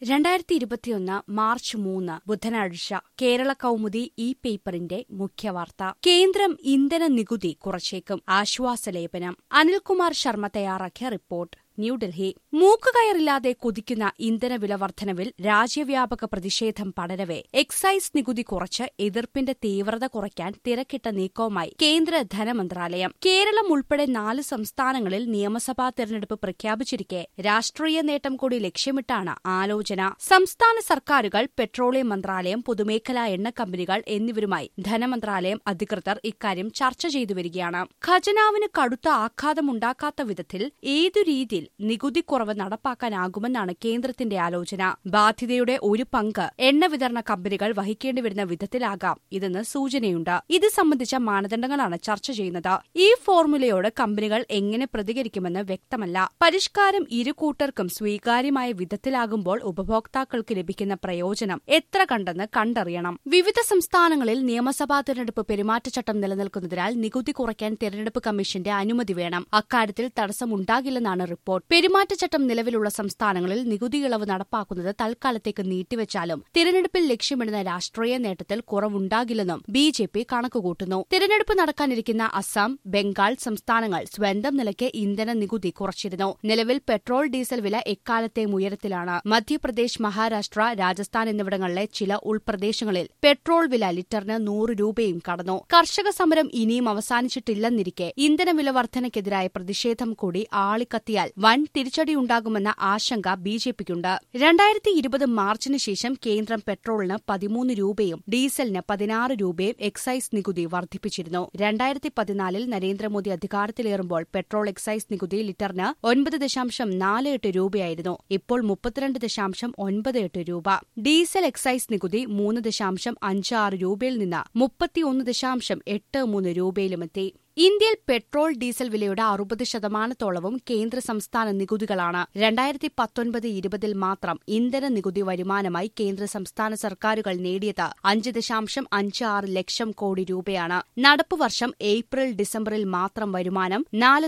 2021 March 3 ബുധനാഴ്ച കേരള കൗമുദി ഈ പേപ്പറിന്റെ മുഖ്യവാർത്ത. കേന്ദ്രം ഇന്ധന നികുതി കുറച്ചേക്കും, ആശ്വാസലേപനം. അനിൽകുമാർ ശർമ്മ തയ്യാറാക്കിയ റിപ്പോർട്ട്. ന്യൂഡൽഹി. മൂക്കുകയറില്ലാതെ കുതിക്കുന്ന ഇന്ധന വില വർധനവിൽ രാജ്യവ്യാപക പ്രതിഷേധം പടരവെ എക്സൈസ് നികുതി കുറച്ച് എതിർപ്പിന്റെ തീവ്രത കുറയ്ക്കാൻ തിരക്കിട്ട നീക്കവുമായി കേന്ദ്ര ധനമന്ത്രാലയം. കേരളം ഉൾപ്പെടെ 4 സംസ്ഥാനങ്ങളിൽ നിയമസഭാ തെരഞ്ഞെടുപ്പ് പ്രഖ്യാപിച്ചിരിക്കെ രാഷ്ട്രീയ നേട്ടം കൂടി ലക്ഷ്യമിട്ടാണ് ആലോചന. സംസ്ഥാന സർക്കാരുകൾ, പെട്രോളിയം മന്ത്രാലയം, പൊതുമേഖലാ എണ്ണ കമ്പനികൾ എന്നിവരുമായി ധനമന്ത്രാലയം അധികൃതർ ഇക്കാര്യം ചർച്ച ചെയ്തുവരികയാണ്. ഖജനാവിന് കടുത്ത ആഘാതമുണ്ടാക്കാത്ത വിധത്തിൽ ഏതു രീതിയിൽ നികുതി കുറവ് നടപ്പാക്കാനാകുമെന്നാണ് കേന്ദ്രത്തിന്റെ ആലോചന. ബാധ്യതയുടെ ഒരു പങ്ക് എണ്ണ വിതരണ കമ്പനികൾ വഹിക്കേണ്ടിവരുന്ന വിധത്തിലാകാം ഇതെന്ന് സൂചനയുണ്ട്. ഇത് സംബന്ധിച്ച മാനദണ്ഡങ്ങളാണ് ചർച്ച ചെയ്യുന്നത്. ഈ ഫോർമുലയോട് കമ്പനികൾ എങ്ങനെ പ്രതികരിക്കുമെന്ന് വ്യക്തമല്ല. പരിഷ്കാരം ഇരു കൂട്ടർക്കും സ്വീകാര്യമായ വിധത്തിലാകുമ്പോൾ ഉപഭോക്താക്കൾക്ക് ലഭിക്കുന്ന പ്രയോജനം എത്ര കണ്ടെന്ന് കണ്ടറിയണം. വിവിധ സംസ്ഥാനങ്ങളിൽ നിയമസഭാ തെരഞ്ഞെടുപ്പ് പെരുമാറ്റച്ചട്ടം നിലനിൽക്കുന്നതിനാൽ നികുതി കുറയ്ക്കാൻ തെരഞ്ഞെടുപ്പ് കമ്മീഷന്റെ അനുമതി വേണം. അക്കാര്യത്തിൽ തടസ്സമുണ്ടാകില്ലെന്നാണ് റിപ്പോർട്ട്. പെരുമാറ്റച്ചട്ടം നിലവിലുള്ള സംസ്ഥാനങ്ങളിൽ നികുതി ഇളവ് നടപ്പാക്കുന്നത് തൽക്കാലത്തേക്ക് നീട്ടിവെച്ചാലും തിരഞ്ഞെടുപ്പിൽ ലക്ഷ്യമിടുന്ന രാഷ്ട്രീയ നേട്ടത്തിൽ കുറവുണ്ടാകില്ലെന്നും ബിജെപി കണക്കുകൂട്ടുന്നു. തിരഞ്ഞെടുപ്പ് നടക്കാനിരിക്കുന്ന അസം, ബംഗാൾ സംസ്ഥാനങ്ങൾ സ്വന്തം നിലയ്ക്ക് ഇന്ധന നികുതി കുറച്ചിരുന്നു. നിലവിൽ പെട്രോൾ, ഡീസൽ വില എക്കാലത്തെയും ഉയരത്തിലാണ്. മധ്യപ്രദേശ്, മഹാരാഷ്ട്ര, രാജസ്ഥാൻ എന്നിവിടങ്ങളിലെ ചില ഉൾപ്രദേശങ്ങളിൽ പെട്രോൾ വില ലിറ്ററിന് 100 രൂപയും കടന്നു. കർഷക സമരം ഇനിയും അവസാനിച്ചിട്ടില്ലെന്നിരിക്കെ ഇന്ധനവില വർധനയ്ക്കെതിരായ പ്രതിഷേധം കൂടി ആളിക്കത്തിയാൽ വൻ തിരിച്ചടിയുണ്ടാകുമെന്ന ആശങ്ക ബിജെപിക്കുണ്ട്. 2020 മാർച്ചിന് ശേഷം കേന്ദ്രം പെട്രോളിന് 13 രൂപയും ഡീസലിന് 16 രൂപയും എക്സൈസ് നികുതി വർദ്ധിപ്പിച്ചിരുന്നു. 2014 നരേന്ദ്രമോദി അധികാരത്തിലേറുമ്പോൾ പെട്രോൾ എക്സൈസ് നികുതി ലിറ്ററിന് 9.48 രൂപയായിരുന്നു. ഇപ്പോൾ 32.98 രൂപ. ഡീസൽ എക്സൈസ് നികുതി 3.56 രൂപയിൽ നിന്ന് 31.83 രൂപയിലുമെത്തി. ഇന്ത്യയിൽ പെട്രോൾ, ഡീസൽ വിലയുടെ 60% കേന്ദ്ര സംസ്ഥാന നികുതികളാണ്. 2019-20 മാത്രം ഇന്ധന നികുതി വരുമാനമായി കേന്ദ്ര സംസ്ഥാന സർക്കാരുകൾ നേടിയത് 5.56 ലക്ഷം കോടി രൂപയാണ്. നടപ്പുവർഷം ഏപ്രിൽ-ഡിസംബറിൽ മാത്രം വരുമാനം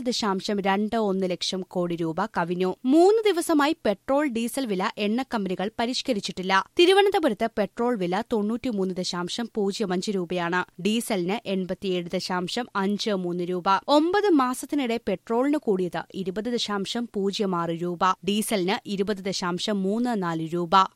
4.21 ലക്ഷം കോടി രൂപ കവിഞ്ഞു. 3 ദിവസമായി പെട്രോൾ, ഡീസൽ വില എണ്ണക്കമ്പനികൾ പരിഷ്കരിച്ചിട്ടില്ല. തിരുവനന്തപുരത്ത് പെട്രോൾ വില 93.05 രൂപയാണ്. ഡീസലിന് 87.53 രൂപ. 9 മാസത്തിനിടെ പെട്രോളിന് കൂടിയത് 20.06 രൂപ, ഡീസലിന് 20.34 രൂപ.